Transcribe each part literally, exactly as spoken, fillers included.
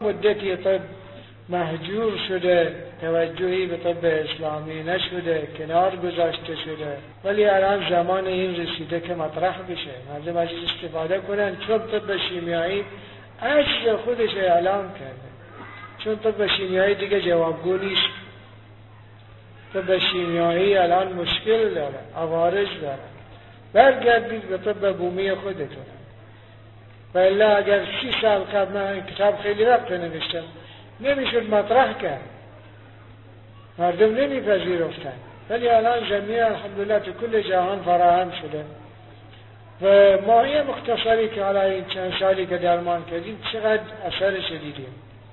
مدتی طب محجور شده، توجهی به طب اسلامی نشده، کنار گذاشته شده، ولی الان زمان این رسیده که مطرح بشه، مردم ازش استفاده کنن، چون طب شیمیایی عجز خودش اعلام کرده، چون طب شیمیایی دیگه جوابگو نیست. طب شیمیایی الان مشکل داره، عوارض داره. برگردید به طب بومی خودتون. و الا اگر سی سال قبل، من کتاب خیلی وقت نوشتم، نمیشد مطرح کرد، مردم نمیپذیرفتن، ولی الان زمینه الحمدلله تو کل جهان فراهم شده. و ماهی مختصری که حالا این چند سالی که درمان کردیم چقدر اثر شدیدیم،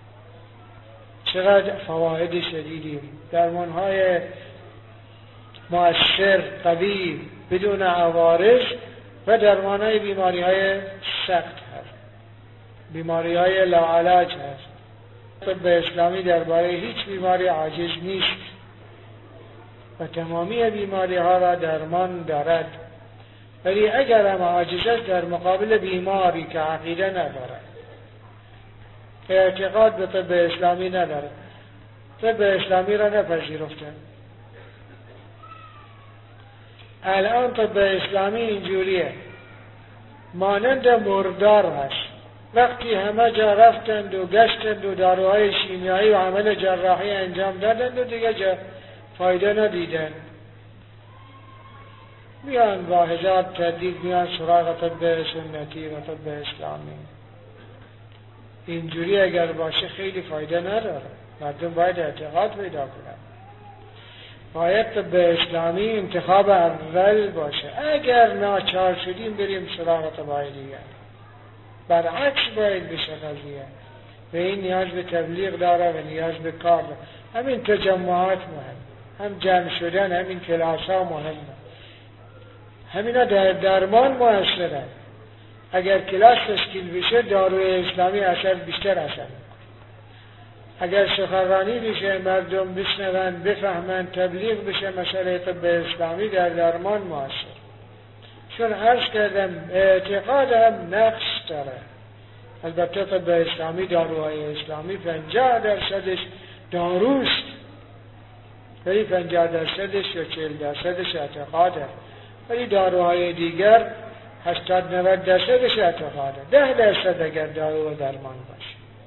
چقدر فواید شدیدیم، درمانهای مؤثر، قوی، بدون عوارض و درمانهای بیماریهای سخت هست، بیماریهای لاعلاج هست. طب اسلامی درباره هیچ بیماری عاجز نیست و تمامی بیماری ها را درمان دارد، ولی اگر هم عاجز است در مقابل بیماری که عقیده ندارد، اعتقاد به طب اسلامی ندارد، طب اسلامی را نپذیرفتند. الان طب اسلامی اینجوریه، مانند مردار هست. وقتی همه جا رفتند و گشتند و داروهای شیمیایی و عمل جراحی انجام دادند و دیگه جا فایده ندیدند، میان واحدات تردید، میان سراغ طب سنتی و طب اسلامی. اینجوری اگر باشه خیلی فایده نداره، مردم باید اعتقاد پیدا کنند. باید طب اسلامی انتخاب اول باشه. اگر ناچار شدیم بریم سراغ طبای دیگر، برعکس باید بشه قضیه. و این نیاز به تبلیغ داره و نیاز به کار داره. همین تجمعات مهم، هم جمع شدن، همین کلاس ها مهمه، همینا در درمان موثره. اگر کلاس تشکیل بشه داروی اسلامی اثر بیشتر اثر، اگر سخنرانی بشه، مردم بشنون، بفهمن، تبلیغ بشه مسئله طب اسلامی در درمان موثر. چون عرض کردم اعتقاد هم نقص داره. البته طب اسلامی، داروهای اسلامی پنجاه درصدش داروست، ولی پنجاه درصدش یا چهل درصدش اعتقاده، ولی داروهای دیگر هشتاد نود درصدش اعتقاده. ده درصد اگر دارو درمان